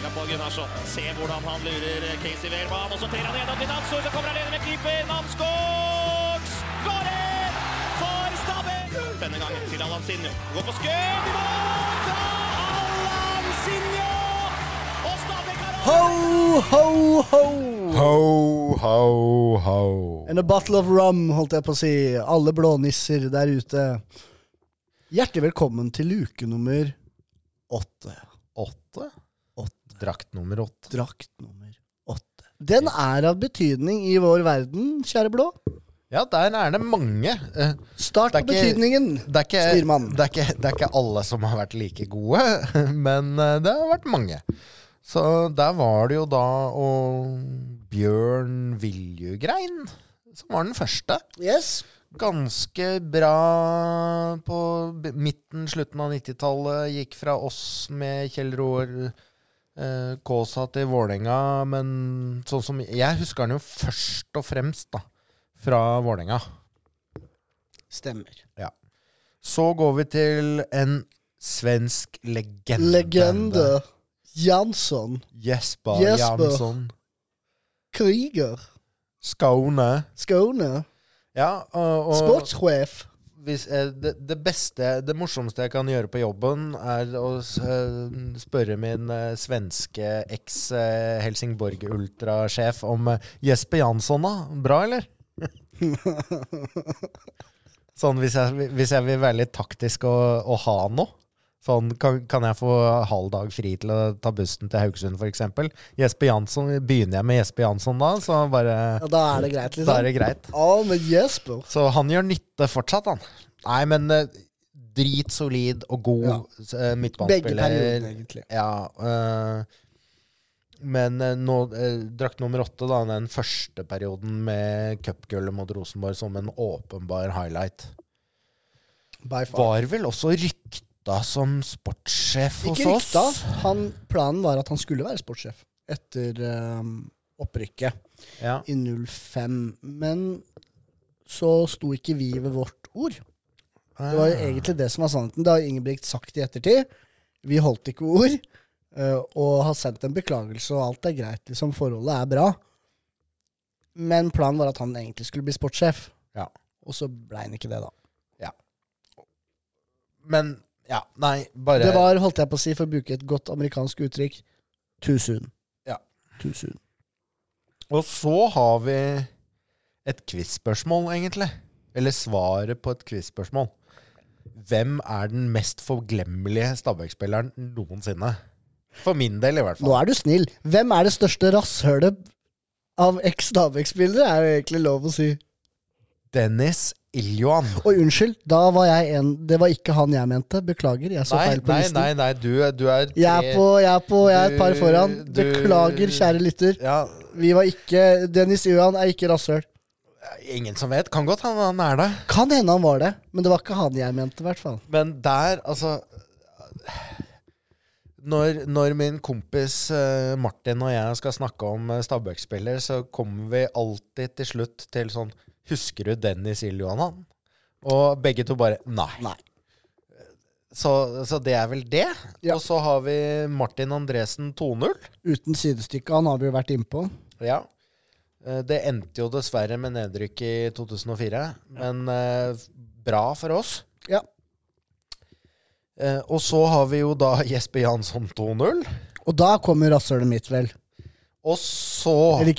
Spiller på Gunnarsson. Se hvordan han lurer Casey Wehrmann. Og så trer han gjennom til Namsgaard. Så kommer han alene med keeper. Namsgaard skårer for Stabæk. Denne gangen til Alansinho. Går på skudd. Mål fra Alansinho. Og Stabæk har Ho, ho, ho. Ho, ho, ho. And a bottle of rum, holdt jeg på å si. Alle blånisser der ute. Hjertelig velkommen til luke nummer 8. 8? Drakt nummer 8. Drakt nummer 8. Den er av betydning i vår verden, kjære blå. Ja, der er det mange. Start på betydningen, styrmann. Det er ikke alle som har vært like gode, men det har vært mange. Så der var det jo da Bjørn Viljugrein som var den første. Yes. Ganske bra på slutten av 90-tallet. Gikk fra oss med Kjell Roar Kåsa til Vålerenga, men sånn som jeg husker han jo først og fremst da, fra Vålerenga. Stemmer. Ja. Så går vi til en svensk legende. Legende. Jansson. Jesper Jansson. Krieger. Skåne. Ja, og sportssjef. Det morsomste jeg kan gjøre på jobben er å spørre min svenske eks-Helsingborg-ultrasjef om Jesper Jansson da. Bra, eller? Sånn, hvis jeg vil være litt taktisk og ha noe. Sånn, kan jeg få halv dag fri til å ta bussen til Haugesund, for eksempel? Jesper Jansson, begynner jeg med Jesper Jansson da, så bare... Ja, da er det greit, liksom. Da er det greit. Ja, men Jesper. Så han gjør nytte fortsatt, han. Nei, men dritsolid og god midtbanespiller. Begge perioder, egentlig. Ja, men nå, drakt nummer 8 da, den første perioden med cupgullet mot Rosenborg som en åpenbar highlight. Var vel også rykta som sportssjef hos oss. Ikke rykta. Planen var at han skulle være sportssjef etter opprykket i 05. Men så sto ikke vi ved vårt ord. Det var jo egentlig det som var sannheten. Det har Ingebrigt sagt i ettertid. Vi holdt ikke ord, og har sendt en beklagelse, og alt er greit. Liksom, forholdet er bra. Men planen var at han egentlig skulle bli sportssjef. Ja. Og så ble han ikke det da. Ja. Men ja, nei, bare... Det var, holdt jeg på å si, for å bruke et godt amerikansk uttrykk, too soon. Ja. Too soon. Og så har vi et quizspørsmål, egentlig. Eller svaret på et quizspørsmål. Hvem er den mest forglemmelige Stabæk-spilleren noensinne? For min del, i hvert fall. Nå er du snill. Hvem er det største rasshølet av eks-Stabæk-spillere? Er det egentlig lov å si? Dennis Iljohan. Oi, unnskyld, da var jeg det var ikke han jeg mente. Beklager, jeg så feil på listen. Nei, du er... Jeg er et par foran. Beklager, kjære lytter. Ja. Vi var ikke... Dennis Iljohan er ikke rasshøl. Ingen som vet. Kan godt han er det. Kan hende han var det, men det var ikke han jeg mente, i hvert fall. Men der, altså... Når min kompis Martin og jeg skal snakke om Stabæk-spiller, så kommer vi alltid til slutt til sånn... Husker du Dennis Iljohan? Og begge to bare, nei. Så det er vel det. Ja. Og så har vi Martin Andresen 2-0. Uten sidestykke, han har vi jo vært innpå. Ja. Det endte jo dessverre med nedrykk i 2004, men bra for oss. Ja. Og så har vi jo da Jesper Jansson 2-0. Og da kommer rasshølet mitt vel. Og så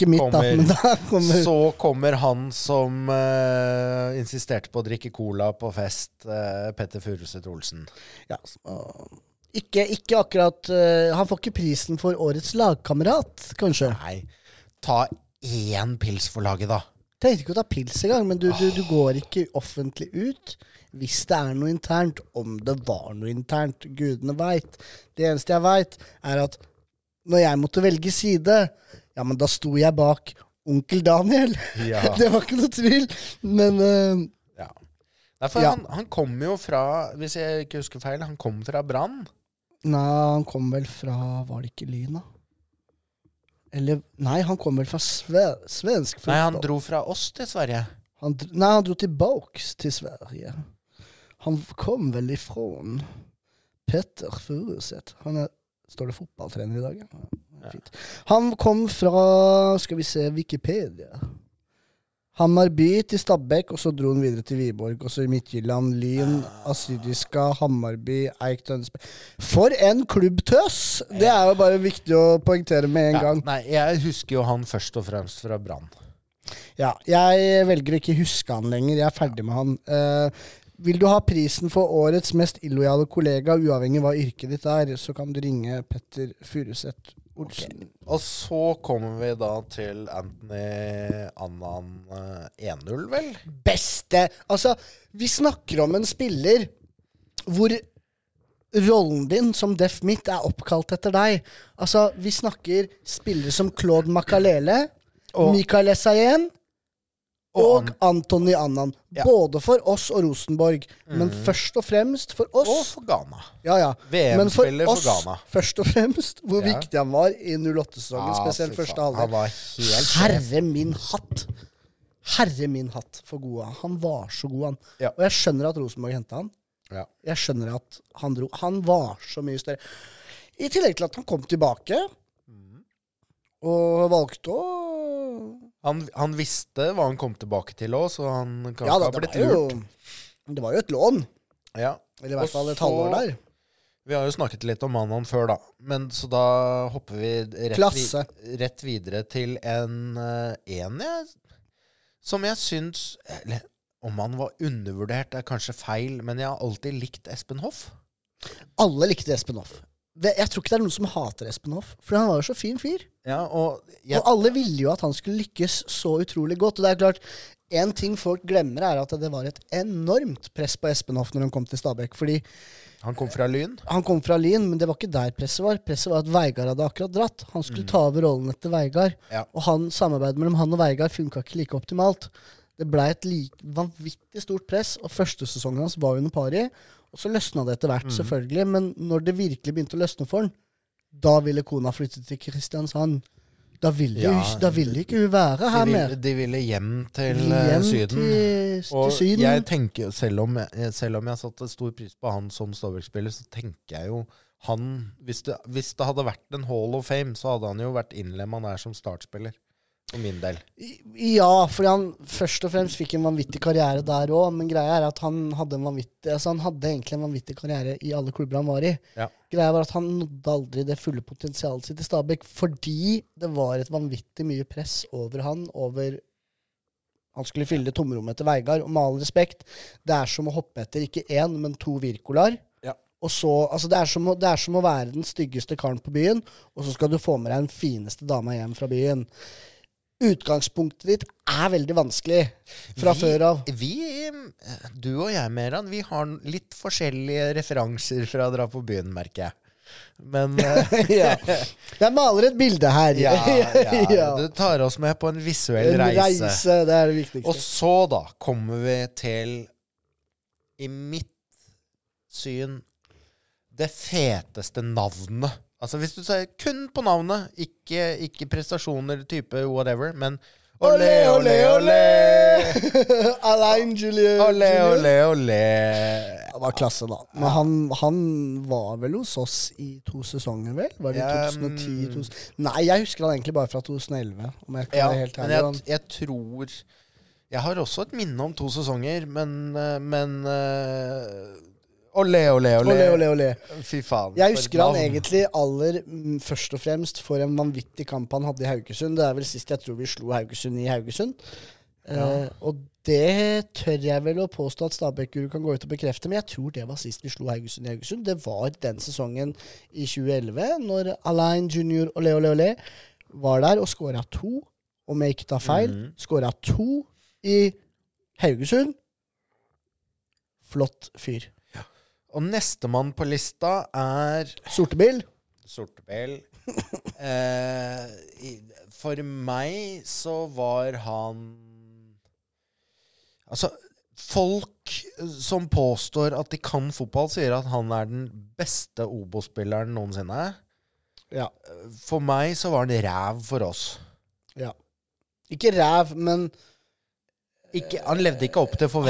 kommer han som insisterte på å drikke cola på fest, Petter Furuseth Olsen. Ja, ikke akkurat, han får ikke prisen for årets lagkamerat, kanskje? Nei, ta 1 pils for laget da. Jeg tenkte ikke å ta pils i gang, men du går ikke offentlig ut hvis det er noe internt, om det var noe internt, gudene vet. Det eneste jeg vet er at når jeg måtte velge side, ja, men da sto jeg bak onkel Daniel. Ja. Det var ikke noe tvil, men... ja. Derfor, ja. Han kom jo fra, hvis jeg ikke husker feil, han kom fra Brann. Nei, han kom vel fra, var det ikke Lyna? Eller, nei, han kom vel fra svensk fotball. Nei, han dro fra oss til Sverige. Han dro tilbake til Sverige. Han kom vel ifrån Petter Furuseth. Han står det fotballtrener i dag? Ja? fint. Han kom fra, skal vi se, Wikipedia. Hammarby til Stabæk, og så dro han videre til Viborg, og så i Midtjylland, Lyn, Asydiska, Hammarby, Eik, Tønsberg. For en klubbtøs! Det jo bare viktig å poengtere med en gang. Nei, jeg husker jo han først og fremst fra Brann. Ja, jeg velger å ikke huske han lenger. Jeg ferdig med han. Vil du ha prisen for årets mest illojale kollega, uavhengig hva yrket ditt så kan du ringe Petter Furuseth Olsen. Okay. Og så kommer vi da til Anthony Annan 1-0, vel? Beste! Altså, vi snakker om en spiller hvor rollen din som Def Midt oppkalt etter deg. Altså, vi snakker spillere som Claude Makalele, Mikael Essayén og Anthony Annan. Ja. Både for oss og Rosenborg. Men først og fremst for oss. Og for Ghana. Ja. VM-spiller for Ghana. Først og fremst hvor viktig han var i 08-sesongen, spesielt første halvdel. Han var helt Herre min hatt. Herre min hatt for gode. Han var så god, han. Ja. Og jeg skjønner at Rosenborg hentet han. Ja. Jeg skjønner at han dro. Han var så mye større. I tillegg til at han kom tilbake og valgte å Han visste hva han kom tilbake til også, så han kan ikke ha blitt lurt. Det var jo et lån. Ja. Eller i hvert fall et halvår der. Vi har jo snakket litt om han før, da. Men så da hopper vi rett videre til en som jeg syns, eller om han var undervurdert, kanskje feil, men jeg har alltid likt Espen Hoff. Alle likte Espen Hoff. Jeg tror ikke det noen som hater Espen Hoff, for han var jo så fin fyr. Ja, og alle ville jo at han skulle lykkes så utrolig godt. Og det klart, en ting folk glemmer at det var et enormt press på Espen Hoff når han kom til Stabæk, fordi han kom fra Lyn? Han kom fra Lyn, men det var ikke der presset var. Presset var at Veigard hadde akkurat dratt. Han skulle ta over rollen etter Veigard. Ja. Og samarbeidet mellom han og Veigard funket ikke like optimalt. Det ble et vanvittig stort press, og første sesongen hans var under pari. Og så løsna det etter hvert, selvfølgelig. Men når det virkelig begynte å løsne for han, da ville kona flytte til Kristiansand. Da ville ikke hun være her mer. De ville hjem til Syden. Til Syden. Jeg tenker, selv om jeg satte stor pris på han som Stabæk-spiller, så tenker jeg jo han, hvis det hadde vært en Hall of Fame, så hadde han jo vært innlemmet der som startspiller. For min del. Ja, fordi han først og fremst fikk en vanvittig karriere der også, men greia at han hadde egentlig en vanvittig karriere i alle klubber han var i. Ja. Greia var at han nådde aldri det fulle potensialet sitt i Stabæk, fordi det var et vanvittig mye press over han han skulle fylle tomrommet til Veigard, og med all respekt, det som å hoppe etter ikke én, men 2 Wirkolar. Ja. Og så, altså det som å være den styggeste karen på byen, og så skal du få med deg den fineste dama hjem fra byen. Utgangspunktet ditt veldig vanskelig fra før av. Du og jeg, Meran, vi har litt forskjellige referanser fra å dra på byen, merker jeg. Men ja. Jeg maler et bilde her. Ja. Du tar oss med på en visuell reise. Det det viktigste. Og så da kommer vi til, i mitt syn, det feteste navnet. Altså hvis du sier kun på navnet, ikke prestasjoner, type whatever, men Olé, olé, olé! Alain Julien. Olé, olé, olé! Det var klasse da. Men han var vel hos oss i 2 sesonger, vel? Var det 2010? Nei, jeg husker han egentlig bare fra 2011, om jeg skal være helt ærlig. Men jeg tror... Jeg har også et minne om 2 sesonger, men Olé, olé, olé. Olé, olé, olé. Fy faen. Jeg husker han egentlig først og fremst for en vanvittig kamp han hadde i Haugesund. Det vel sist jeg tror vi slo Haugesund i Haugesund. Ja. Og det tør jeg vel å påstå at Stabæk-guru kan gå ut og bekrefte, men jeg tror det var sist vi slo Haugesund i Haugesund. Det var den sesongen i 2011, når Alain Junior Olé, olé, olé var der og skåret 2, om jeg ikke tar feil. Skåret 2 i Haugesund. Flott fyr. Og nestemann på lista Sortebil. For meg så var han... Altså, folk som påstår at de kan fotball, sier at han den beste Obo-spilleren noensinne. Ja. For meg så var han ræv for oss. Ja. Ikke ræv, men... han levde ikke opp til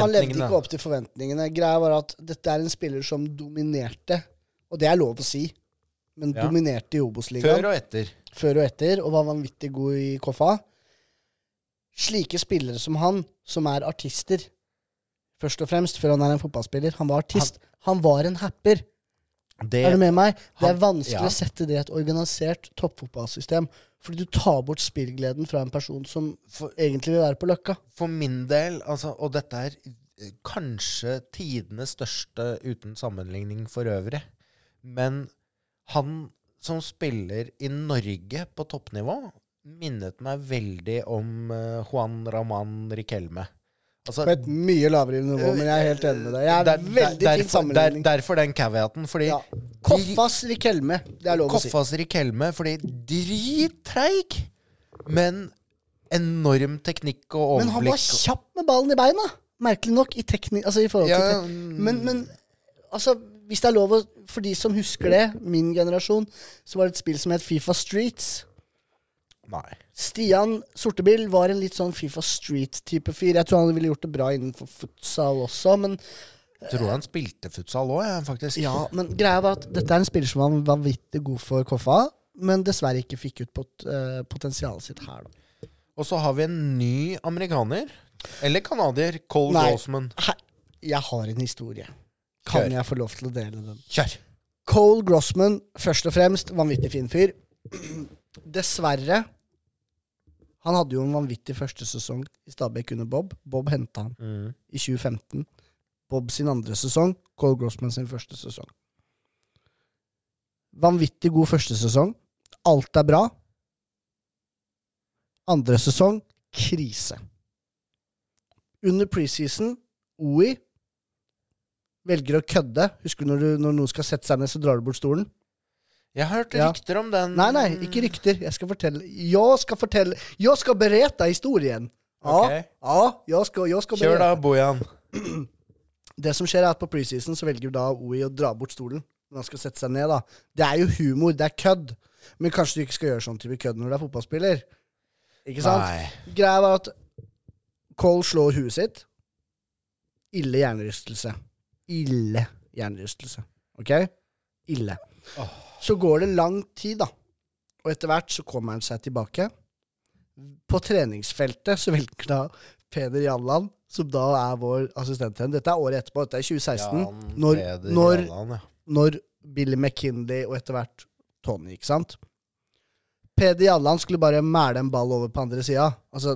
forventningene. Greia var at dette en spiller som dominerte, og det lov å si. men dominerte i Obos-ligaen. Før og etter, og var vanvittig god i Koffa. Slike spillere som han, som artister, først og fremst, før han en fotballspiller. Han var artist. Han var en happer. Er du med meg? Det vanskelig å sette det i et organisert toppfotballsystem, fordi du tar bort spillgleden fra en person som egentlig vil være på løkka. For min del, altså, og dette kanskje tidenes største uten sammenligning for øvrig, men han som spiller i Norge på toppnivå minnet meg veldig om Juan Ramón Riquelme. Altså, på et mye lavere nivå, men jeg helt enig med deg. Jeg veldig fin sammenligning. Derfor den caveaten, fordi... Koffas Riquelme, det lov å si. Koffas Riquelme, fordi drittreig, men enorm teknikk og overblikk. Men han var kjapp med ballen i beina, merkelig nok, i teknikk, altså i forhold til... Men altså, hvis det lov å... For de som husker det, min generasjon, så var det et spill som het FIFA Streets. Nei. Stian Sortebil var en litt sånn FIFA Street-type fyr. Jeg tror han ville gjort det bra innenfor futsal også, men... Jeg tror han spilte futsal også, faktisk. Ja, men greia var at dette en spiller som var vanvittig god for Koffa, men dessverre ikke fikk ut potensialet sitt her, da. Og så har vi en ny amerikaner, eller kanadier, Cole Grossman. Jeg har en historie. Kan jeg få lov til å dele den? Kjør! Cole Grossman, først og fremst, vanvittig fin fyr. Dessverre, han hadde jo en vanvittig første sesong i Stabæk under Bob. Bob hentet han i 2015. Bob sin andre sesong, Cole Grossman sin første sesong. Vanvittig god første sesong. Alt bra. Andre sesong, krise. Under preseason, OI velger å kødde. Husker du når noen skal sette seg ned, så drar du bort stolen? Jeg har hørt rykter om den. Nei, ikke rykter. Jeg skal fortelle. Jeg skal bereta historien. Okay. Jeg skal bereta. Kjør da, Bojan. Det som skjer at på preseason så velger da OI å dra bort stolen når han skal sette seg ned da. Det jo humor, det kødd. Men kanskje du ikke skal gjøre sånn type kødd når du fotballspiller. Ikke sant? Nei. Greia var at Cole slår huet sitt. Ille hjernerystelse. Ok? Ille. Så går det lang tid da. Og etter hvert så kommer han seg tilbake. På treningsfeltet så velger da Peder Jalland, som da vår assistenttrener. Dette året etterpå, dette 2016. Når Billy McKinley og etter hvert Tony, ikke sant? Peder Jalland skulle bare mæle en ball over på andre siden. Altså,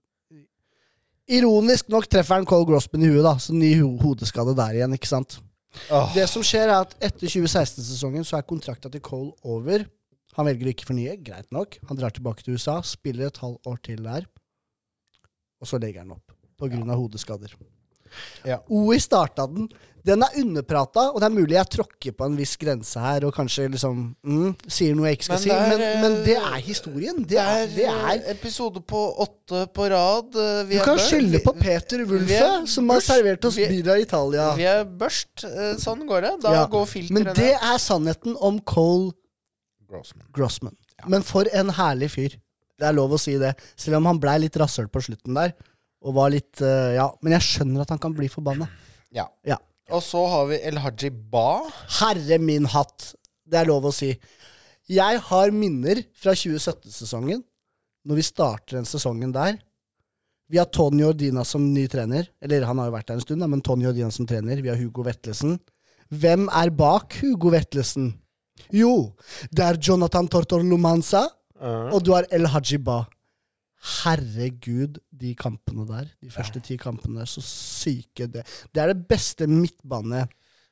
ironisk nok treffer han Cole Grossman i huet da, så ny hodeskade der igjen, ikke sant? Det som skjer at etter 2016-sesongen så kontrakten til Cole over. Han velger ikke fornye, greit nok. Han drar tilbake til USA, spiller et halvt år til der, og så legger han opp på grunn av hodeskader. OI startet den. Den underprata, og det mulig jeg tråkker på en viss grense her, og kanskje liksom sier noe jeg ikke skal si, men det historien. Det episode på 8 på rad. Du kan skylde på Peter Wulfe, som har servert oss Birra i Italia. Vi børst, sånn går det. Da går filtrene. Men det sannheten om Cole Grossman. Men for en herlig fyr. Det lov å si det. Selv om han ble litt rassøl på slutten der, og var litt, men jeg skjønner at han kan bli forbannet. Ja. Og så har vi El Hadji Ba. Herre min hatt. Det lov å si. Jeg har minner fra 2017-sesongen, når vi starter den sesongen der. Vi har Tony Ordina som ny trener. Eller han har jo vært der en stund, men Tony Ordina som trener. Vi har Hugo Vettelsen. Hvem bak Hugo Vettelsen? Jo, det Jonathan Tortorlomansa, og du har El Hadji Ba. Herregud, de kampene der, de første 10 kampene der, så syke det. Det det beste midtbaneparet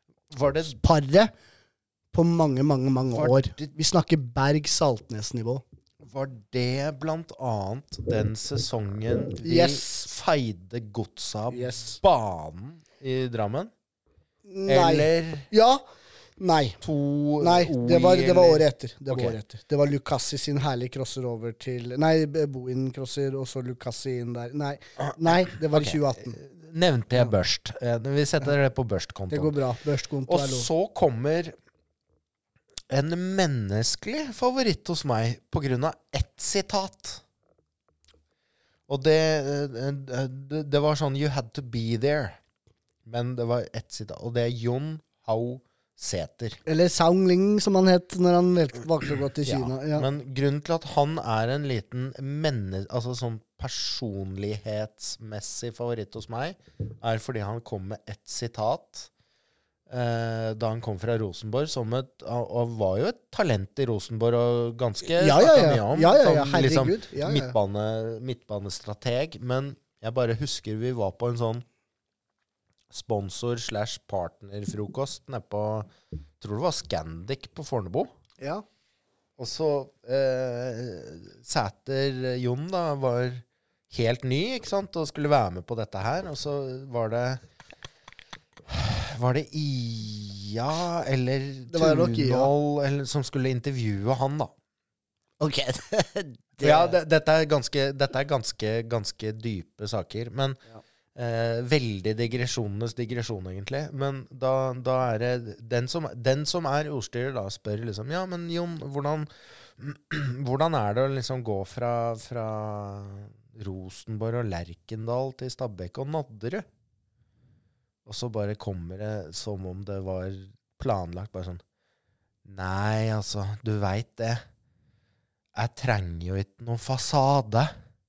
på mange år. Vi snakker Berg-Saltnes-nivå. Var det blant annet den sesongen vi feide godset av banen i Drammen? Nei. Eller? Ja. Nei, det var året etter. Det var Lukassi sin herlige crosser over til... Nei, Bohin crosser, og så Lukassi inn der. Nei, det var 2018. Nevnte jeg børst. Vi setter det på børstkonto. Det går bra, børstkonto og så kommer en menneskelig favoritt hos meg på grunn av ett sitat. Og det var sånn, you had to be there. Men det var ett sitat, og det Jon Hau Sæter. Eller Zhao Ling, som han het når han valgte å gå til Kina. Ja. Men grunnen til at han en liten altså sånn personlighetsmessig favoritt hos meg, fordi han kom med et sitat da han kom fra Rosenborg, og var jo et talent i Rosenborg, og ganske mye om. Herregud. Liksom midtbanestrateg. Men jeg bare husker vi var på en sånn sponsor/partnerfrokost nede på, tror det var Scandic på Fornebu. Ja. Og så Sæter Jon da var helt ny, ikke sant, og skulle være med på dette her, og så var det Ia eller Tunål eller, som skulle intervjue han da. Ok. Ja, dette ganske dype saker, men veldig digresjonenes digresjon egentlig. Men da det den som ordstyrer da spør liksom, ja, men Jon, hvordan det å liksom gå fra Rosenborg og Lerkendal til Stabæk og Nadderud? Og så bare kommer det som om det var planlagt, bare sånn, nei, altså, du vet det. Jeg trenger jo ikke noen fasade.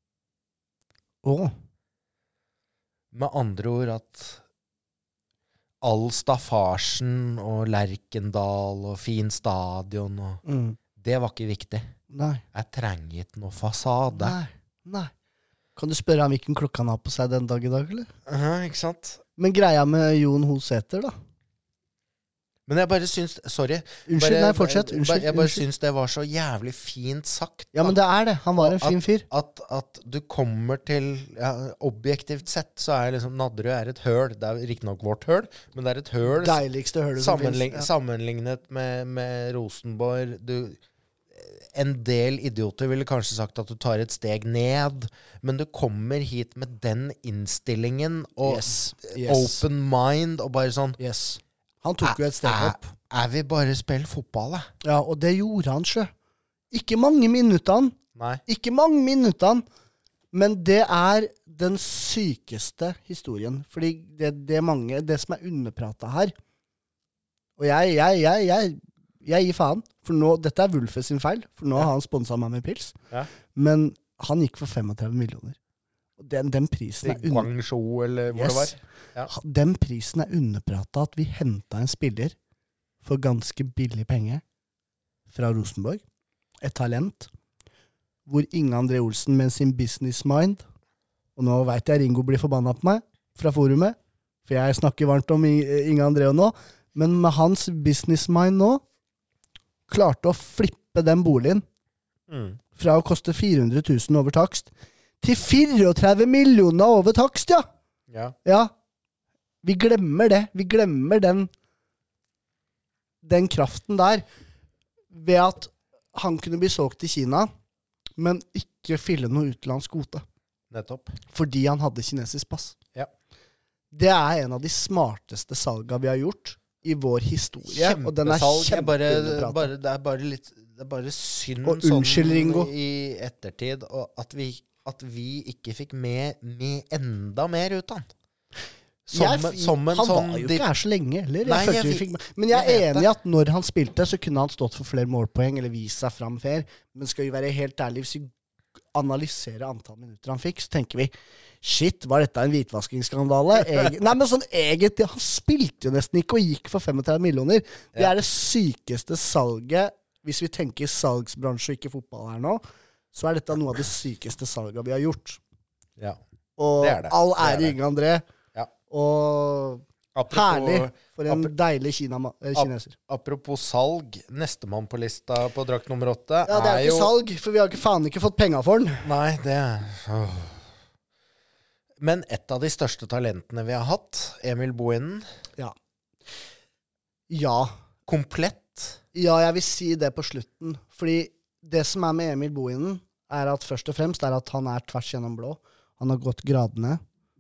Med andre ord at all staffarsen og Lerkendal og fin stadion, og det var ikke viktig. Nei. Jeg trenger ikke noen fasade. Nei. Kan du spørre ham hvilken klokka han har på seg den dag i dag, eller? Ikke sant? Men greia med Jon Hosæter, da? Men jeg bare syns, sorry. Fortsett. Jeg bare syns det var så jævlig fint sagt. Da. Ja, men det det. Han var en fin fyr. At du kommer til, objektivt sett, så liksom Nadderud et høl. Det riktig nok vårt høl, men det et høl. Deiligste hølet som finnes. Sammenlignet med Rosenborg. En del idioter ville kanskje sagt at du tar et steg ned, men du kommer hit med den innstillingen og open mind og bare sånn. Han tok jo et steg opp. Jeg vil bare spille fotball, jeg. Ja, og det gjorde han sjø. Ikke mange minuttene. Nei. Ikke mange minuttene, men det den sykeste historien. Fordi det som underpratet her, og jeg gir faen, for nå, dette Wulfe sin feil, for nå har han sponset meg med pils, men han gikk for 35 millioner. Og den prisen Guangzhou, eller hvor det var. Ja. Den prisen underpratet at vi hentet en spiller for ganske billig penger fra Rosenborg, et talent, hvor Inge André Olsen med sin business mind, og nå vet jeg Ringo blir forbannet på meg fra forumet, for jeg snakker varmt om Inge André nå, men med hans business mind nå, klarte å flippe den boligen fra å koste 400 000 over takst til 34 millioner over takst, ja. Vi glemmer det. Vi glemmer den kraften der ved at han kunne bli solgt til Kina, men ikke fylle noe utenlandsk kvote. Nettopp. Fordi han hadde kinesisk pass. Ja. Det en av de smarteste salgene vi har gjort i vår historie, og den kjempeunderpratet. Det bare synd og unnskyld, Ringo. I ettertid, og at vi ikke fikk med enda mer ut av han. Han var jo ikke her så lenge, eller? Men jeg enig i at når han spilte, så kunne han stått for flere målpoeng, eller vist seg frem fer. Men skal vi være helt ærlige, hvis vi analyserer antall minutter han fikk, så tenker vi, shit, var dette en hvitvaskingsskandale? Nei, men sånn egentlig, han spilte jo nesten ikke og gikk for 35 millioner. Det det sykeste salget, hvis vi tenker salgsbransje og ikke fotball her nå, så dette noe av det sykeste salget vi har gjort. Ja, og det det. All ære Inge André. Ja. Og herlig for en deilig kineser. Apropos salg, nestemann på lista på drakt nummer 8 ja, det ikke salg, for vi har faen ikke fått penger for den. Nei, det Men et av de største talentene vi har hatt, Emil Bohinen. Ja. Komplett. Ja, jeg vil si det på slutten. Fordi det som med Emil Bohinen, at først og fremst at han tvers gjennom blå. Han har gått gradene.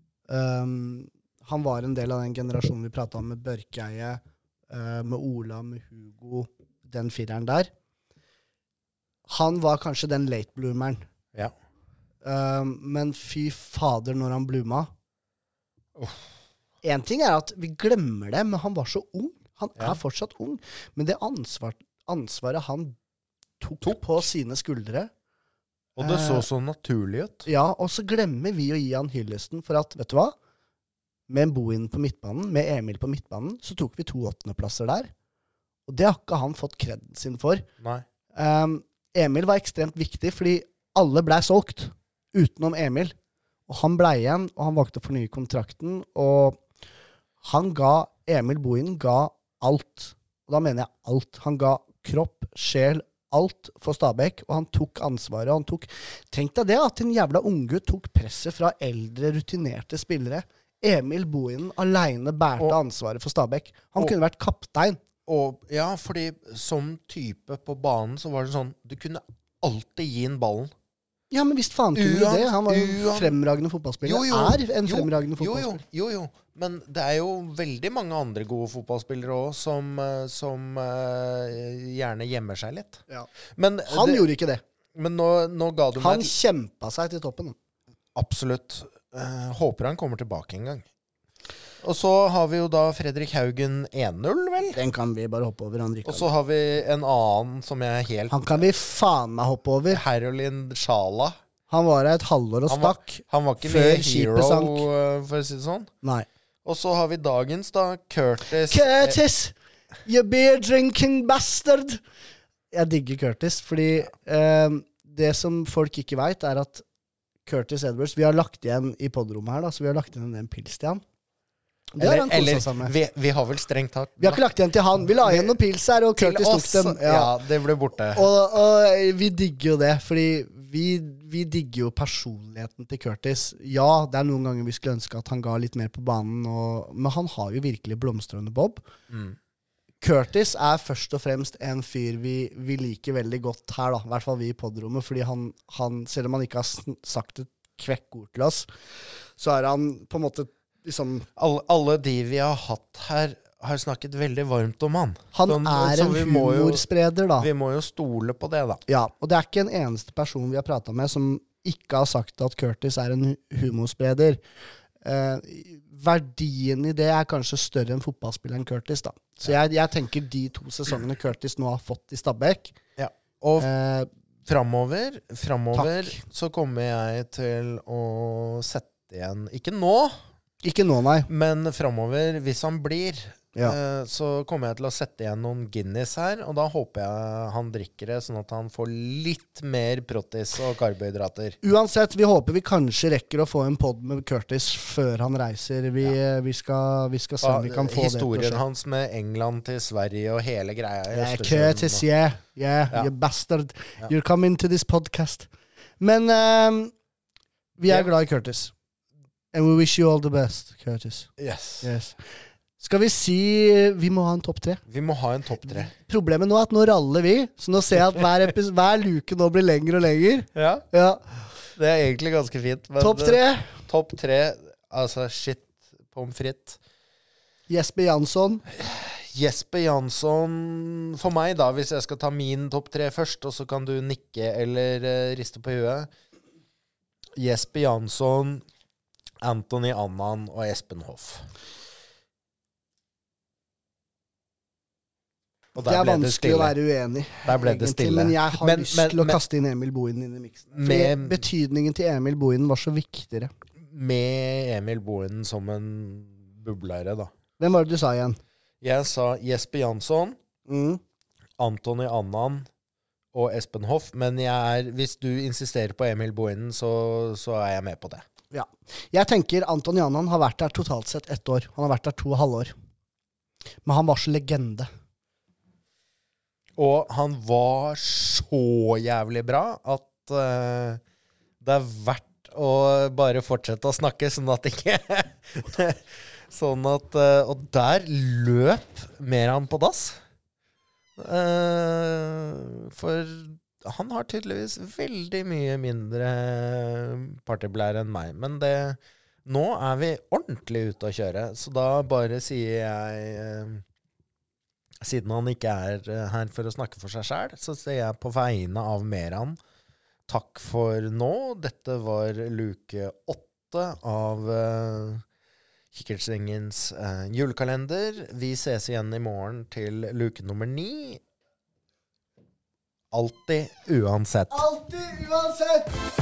Han var en del av den generasjonen vi pratet om med Børkeie, med Ola, med Hugo, den fireren der. Han var kanskje den late bloomeren. Ja. Men fy fader når han bluma. En ting at vi glemmer det, men han var så ung. Han er fortsatt ung, men det ansvaret han tok på sine skuldre. Og det så naturlig ut. Ja, og så glemmer vi å gi han hyllesten for at, vet du hva? Med en Bohin på midtbanen, med Emil på midtbanen, så tok vi 2 8. der. Og det har ikke han fått kredden sin for. Nei. Emil var ekstremt viktig, fordi alle ble solgt, utenom Emil. Og han ble igjen, og han valgte å fornye kontrakten, og Emil Bohin ga alt. Og da mener jeg alt. Han ga kropp, sjel, alt for Stabæk, og han tok ansvaret. Tenk deg det, at en jævla unggutt tok presset fra eldre, rutinerte spillere. Emil Bohin alene bærte ansvaret for Stabæk. Han kunne vært kaptein. Ja, fordi som type på banen så var det sånn, du kunne alltid gi en ballen. Ja, men visst faen kunne du det. Han var jo fremragende fotballspiller. En fremragende fotballspiller. Jo. Men det er jo veldig mange andre gode fotballspillere også, som gjerne gjemmer seg litt. Ja. Men han gjorde ikke det. Men nå ga du meg... Han kjempet seg til toppen. Absolutt. Håper han kommer tilbake en gang. Og så har vi jo da Fredrik Haugen 1-0, vel? Den kan vi bare hoppe over. Og så har vi en annen som jeg helt... Han kan vi faen meg hoppe over. Herolin Sjala. Han var her et halvår og stakk. Han var ikke med hero, for å si det sånn. Nei. Og så har vi dagens da, Curtis. Curtis! You beer drinking bastard! Jeg digger Curtis, fordi det som folk ikke vet er at Curtis Edwards, vi har lagt igjen i podrommet her da, så vi har lagt igjen en pils til han. Vi har vel strengt tatt. Vi har ikke lagt igjen til han. Vi la igjen noen pils her, og Curtis tok dem. Ja, det ble borte. Og vi digger jo det, fordi vi digger jo personligheten til Curtis. Ja, det er noen ganger vi skulle ønske at han ga litt mer på banen, men han har jo virkelig blomstrende bob. Curtis er først og fremst en fyr vi liker veldig godt her, da. I hvert fall vi i podrommet, fordi han, selv om han ikke har sagt et kvekkord til oss, så er han på en måte liksom... Alle de vi har hatt her har snakket veldig varmt om han. Han er en humorspreder, da. Vi må jo stole på det, da. Ja, og det er ikke en eneste person vi har pratet med som ikke har sagt at Curtis er en humorspreder. Verdien i det er kanskje større enn fotballspilleren Curtis, da. Så jeg tenker de 2 sesongene Curtis nå har fått i Stabæk. Ja, og fremover så kommer jeg til å sette igjen, ikke nå, nei. Men fremover, hvis han blir, så kommer jeg til å sette igjen noen Guinness her, og da håper jeg han drikker det, sånn at han får litt mer protein og karbohydrater. Uansett, vi håper vi kanskje rekker å få en podd med Curtis før han reiser. Vi skal se om vi kan få historien det. Historien hans med England til Sverige og hele greia. Curtis, you bastard. You're coming to this podcast. Men vi er glad i Curtis. And we wish you all the best, Curtis. Yes. Skal vi si vi må ha en topp 3? Vi må ha en topp 3. Problemet nå er at nå raller vi, så nå ser jeg at hver luke nå blir lengre og lengre. Ja. Det er egentlig ganske fint. Topp 3? Topp 3, altså shit, pommes frites. Jesper Jansson, for meg da, hvis jeg skal ta min topp 3 først, og så kan du nikke eller riste på huet. Jesper Jansson, Anthony Annan og Espen Hoff. Det er vanskelig å være uenig. Der ble det stille. Men jeg har lyst til å kaste inn Emil Bohin inn i miksen. Betydningen til Emil Bohin var så viktigere. Med Emil Bohin som en bublere, da. Hvem var det du sa igjen? Jeg sa Jesper Jansson, Anthony Annan og Espen Hoff. Men hvis du insisterer på Emil Bohin, så er jeg med på det. Ja. Jeg tenker Anthony Annan har vært der totalt sett 1 år. Han har vært der 2,5 år. Men han var så legende. Og han var så jævlig bra at det er verdt å bare fortsette å snakke, sånn at ikke og der løp Meran på dass. For han har tydeligvis veldig mye mindre partyblære enn meg. Men nå er vi ordentlig ute å kjøre, så da bare sier jeg... Siden han ikke er her for å snakke for seg selv, så sier jeg på vegne av Meran, takk for nå. Dette var luke 8 av Kikkertsvingens julekalender. Vi ses igjen i morgen til luke nummer 9. Alltid uansett. Alltid uansett!